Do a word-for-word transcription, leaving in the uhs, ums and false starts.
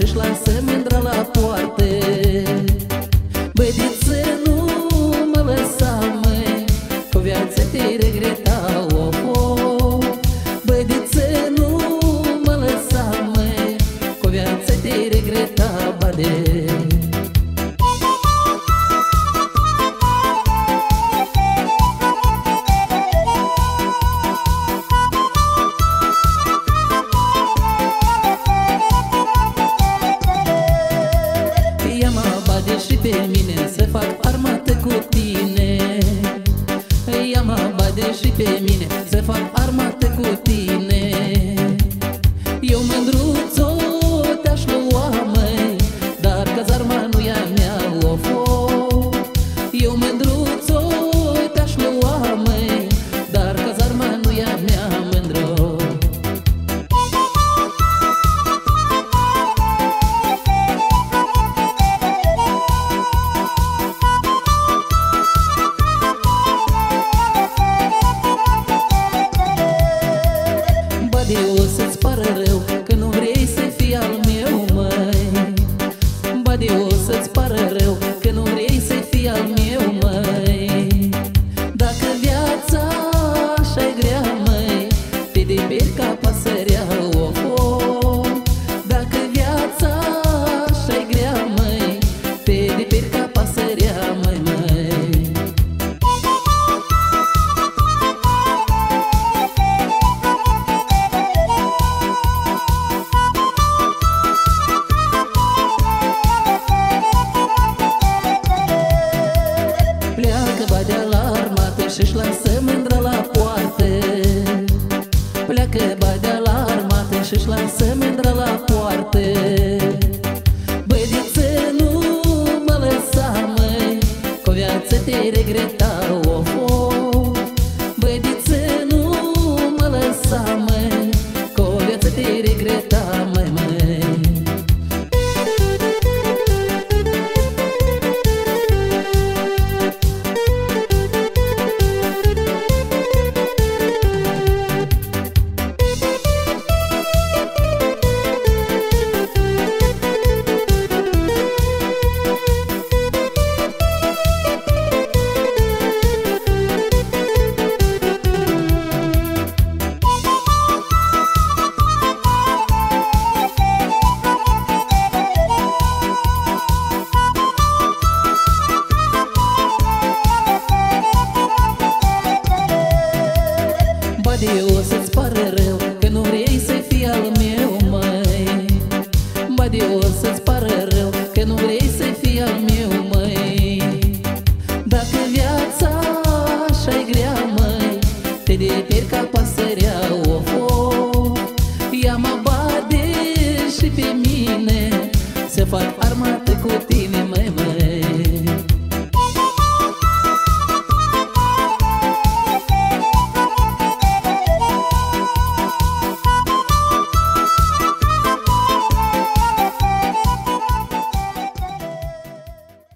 și-și lasă mândra la poartă. Bădiță, nu mă lăsa, măi, cu viața te regreta, of, of. Bădiță, nu mă lăsa, măi, cu viața te regreta, bade. Și pe mine să fac armată cu tine. Ia mă bade și pe mine să fac armată cu tine. Eu mândruțo te-aș lua, măi, dar cazarma nu e a mea, of, of. Eu mândruțo te-aș lua, măi, dar cazarma nu e a mea, mândro. O să-ți pară rău că nu vrei să fii al meu, măi. Bade, o să-ți pară rău că nu vrei să fii al meu, măi. Dacă viața așa-i grea, măi, te deperi ca pasărea, of, of. Dacă viața așa-i grea, măi, te deperi ca pasărea, măi, măi. Badea la armată și-și lasă mândra la poartă. Pleacă badea la armată și-și lasă mândra la poartă. Bădiță, nu mă lăsa, măi, cu viață te regreta, of, of. Bădiță, nu mă lăsa, măi, cu viață te regreta, măi, măi. Bade, o să-ți pară rău că nu vrei să fii al meu, măi. Bade, o să-ți pară rău că nu vrei să fii al meu, măi. Dacă viața așa-i grea, măi, te deperi ca pasărea, of, of. Ia mă bade și pe mine să fac armată cu tine, măi.